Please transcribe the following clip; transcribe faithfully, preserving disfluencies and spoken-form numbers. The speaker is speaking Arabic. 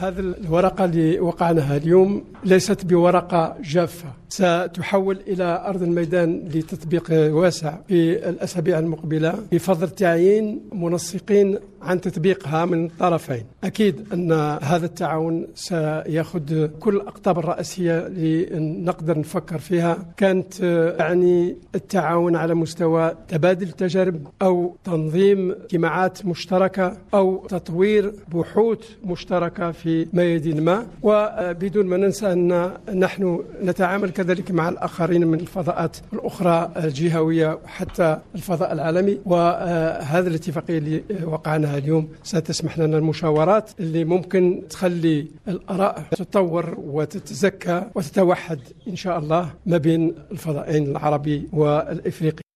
هذه الورقة اللي وقعناها اليوم ليست بورقة جافة، ستحول إلى أرض الميدان لتطبيق واسع في الأسابيع المقبلة بفضل تعيين منسقين عن تطبيقها من الطرفين. أكيد أن هذا التعاون سيأخذ كل الأقطاب الرئيسية لنقدر نفكر فيها، كانت يعني التعاون على مستوى تبادل التجارب أو تنظيم اجتماعات مشتركة أو تطوير بحوث مشتركة في ميادين ما، وبدون ما ننسى أن نحن نتعامل كذلك مع الآخرين من الفضاءات الأخرى الجهوية حتى الفضاء العالمي. وهذا الاتفاقية اللي وقعناها اليوم ستسمح لنا المشاورات اللي ممكن تخلي الآراء تتطور وتتزكى وتتوحد إن شاء الله ما بين الفضائين العربي والإفريقي.